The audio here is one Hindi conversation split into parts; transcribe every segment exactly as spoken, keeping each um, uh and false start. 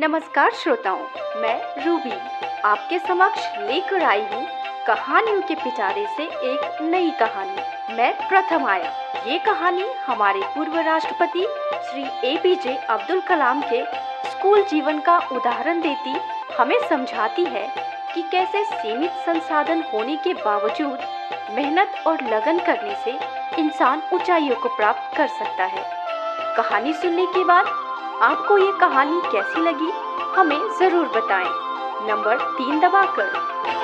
नमस्कार श्रोताओं, मैं रूबी आपके समक्ष लेकर आई हूँ कहानियों के पिटारे से एक नई कहानी। मैं प्रथम आया। ये कहानी हमारे पूर्व राष्ट्रपति Shri A P J Abdul Kalam के स्कूल जीवन का उदाहरण देती हमें समझाती है कि कैसे सीमित संसाधन होने के बावजूद मेहनत और लगन करने से इंसान ऊंचाइयों को प्राप्त कर सकता है। कहानी सुनने के बाद आपको ये कहानी कैसी लगी हमें जरूर बताएं। नंबर तीन दबाकर।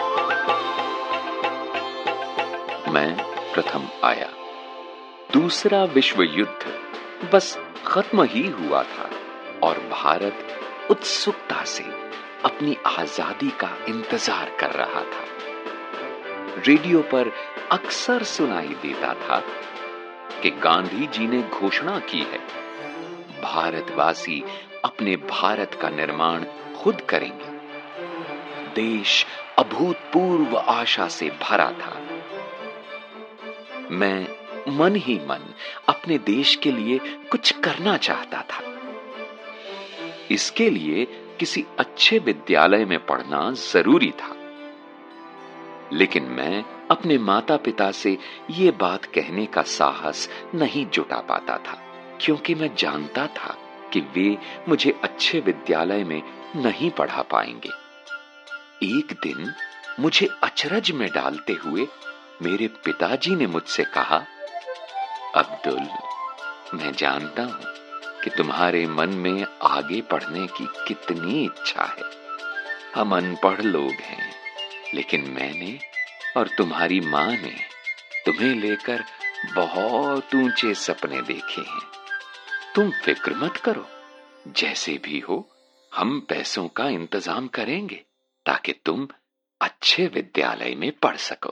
मैं प्रथम आया। दूसरा विश्व युद्ध बस खत्म ही हुआ था और भारत उत्सुकता से अपनी आजादी का इंतजार कर रहा था। रेडियो पर अक्सर सुनाई देता था कि गांधी जी ने घोषणा की है, भारतवासी अपने भारत का निर्माण खुद करेंगे। देश अभूतपूर्व आशा से भरा था। मैं मन ही मन अपने देश के लिए कुछ करना चाहता था। इसके लिए किसी अच्छे विद्यालय में पढ़ना जरूरी था। लेकिन मैं अपने माता पिता से ये बात कहने का साहस नहीं जुटा पाता था, क्योंकि मैं जानता था कि वे मुझे अच्छे विद्यालय में नहीं पढ़ा पाएंगे। एक दिन मुझे अचरज में डालते हुए मेरे पिताजी ने मुझसे कहा, अब्दुल, मैं जानता हूं कि तुम्हारे मन में आगे पढ़ने की कितनी इच्छा है। हम अनपढ़ लोग हैं, लेकिन मैंने और तुम्हारी मां ने तुम्हें लेकर बहुत ऊंचे सपने देखे हैं। तुम फिक्र मत करो, जैसे भी हो हम पैसों का इंतजाम करेंगे ताकि तुम अच्छे विद्यालय में पढ़ सको।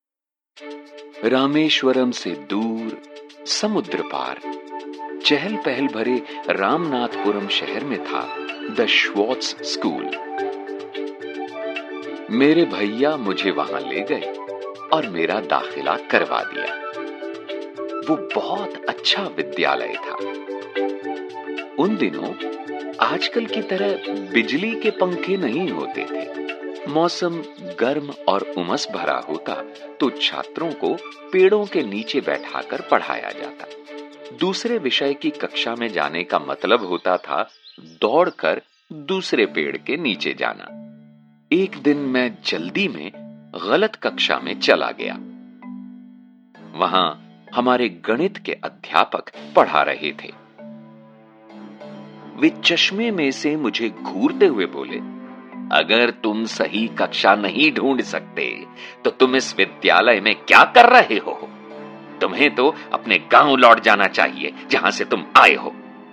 रामेश्वरम से दूर समुद्र पार चहल पहल भरे रामनाथपुरम शहर में था द श्वार्ट्ज स्कूल। मेरे भैया मुझे वहां ले गए और मेरा दाखिला करवा दिया। वो बहुत अच्छा विद्यालय था। उन दिनों आजकल की तरह बिजली के पंखे नहीं होते थे। मौसम गर्म और उमस भरा होता तो छात्रों को पेड़ों के नीचे बैठाकर पढ़ाया जाता। दूसरे विषय की कक्षा में जाने का मतलब होता था दौड़कर दूसरे पेड़ के नीचे जाना। एक दिन मैं जल्दी में गलत कक्षा में चला गया। वहां हमारे गणित के अध्यापक पढ़ा रहे थे। वे चश्मे में से मुझे घूरते हुए बोले, अगर तुम सही कक्षा नहीं ढूंढ सकते तो तुम इस विद्यालय में क्या कर रहे हो? तुम्हें तो अपने गांव लौट जाना चाहिए जहां से तुम आए हो।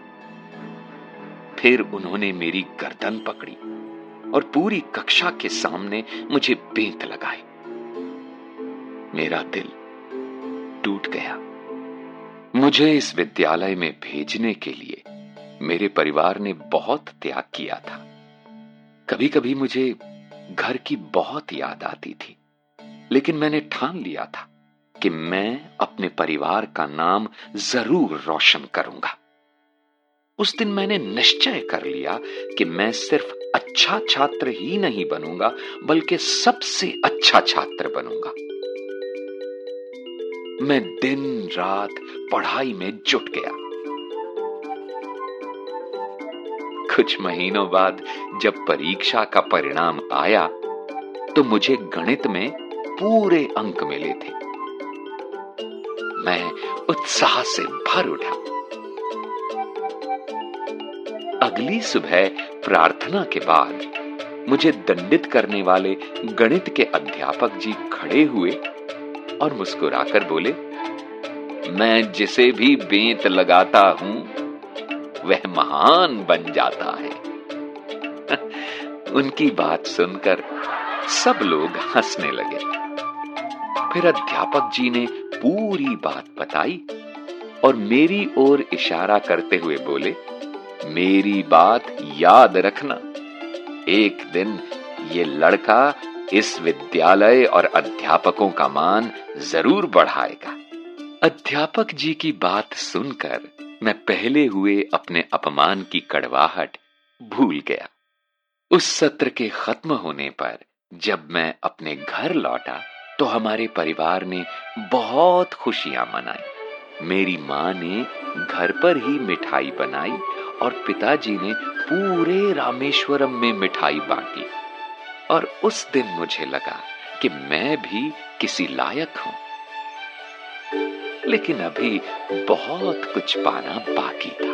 फिर उन्होंने मेरी गर्दन पकड़ी और पूरी कक्षा के सामने मुझे बेंत लगाए। मेरा दिल टूट गया। मुझे इस विद्यालय में भेजने के लिए मेरे परिवार ने बहुत त्याग किया था। कभी कभी मुझे घर की बहुत याद आती थी, लेकिन मैंने ठान लिया था कि मैं अपने परिवार का नाम जरूर रोशन करूंगा। उस दिन मैंने निश्चय कर लिया कि मैं सिर्फ अच्छा छात्र ही नहीं बनूंगा, बल्कि सबसे अच्छा छात्र बनूंगा। मैं दिन रात पढ़ाई में जुट गया। कुछ महीनों बाद जब परीक्षा का परिणाम आया तो मुझे गणित में पूरे अंक मिले थे। मैं उत्साह से भर उठा। अगली सुबह प्रार्थना के बाद मुझे दंडित करने वाले गणित के अध्यापक जी खड़े हुए और मुस्कुराकर बोले, मैं जिसे भी बेंत लगाता हूं वह महान बन जाता है। उनकी बात सुनकर सब लोग हंसने लगे। फिर अध्यापक जी ने पूरी बात बताई और मेरी ओर इशारा करते हुए बोले, मेरी बात याद रखना, एक दिन ये लड़का इस विद्यालय और अध्यापकों का मान जरूर बढ़ाएगा। अध्यापक जी की बात सुनकर मैं पहले हुए अपने अपमान की कड़वाहट भूल गया। उस सत्र के खत्म होने पर जब मैं अपने घर लौटा तो हमारे परिवार ने बहुत खुशियां मनाई। मेरी माँ ने घर पर ही मिठाई बनाई और पिताजी ने पूरे रामेश्वरम में मिठाई बांटी और उस दिन मुझे लगा कि मैं भी किसी लायक हूं। लेकिन अभी बहुत कुछ पाना बाकी था।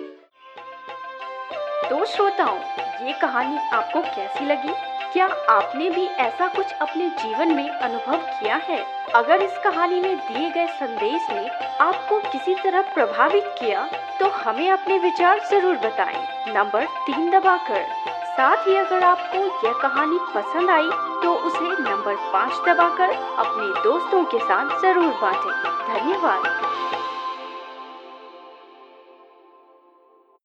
तो श्रोताओं, ये कहानी आपको कैसी लगी? क्या आपने भी ऐसा कुछ अपने जीवन में अनुभव किया है? अगर इस कहानी में दिए गए संदेश ने आपको किसी तरह प्रभावित किया तो हमें अपने विचार जरूर बताएं, नंबर तीन दबाकर। साथ ही अगर आपको यह कहानी पसंद आई तो उसे नंबर पाँच दबाकर अपने दोस्तों के साथ जरूर बांटें। धन्यवाद।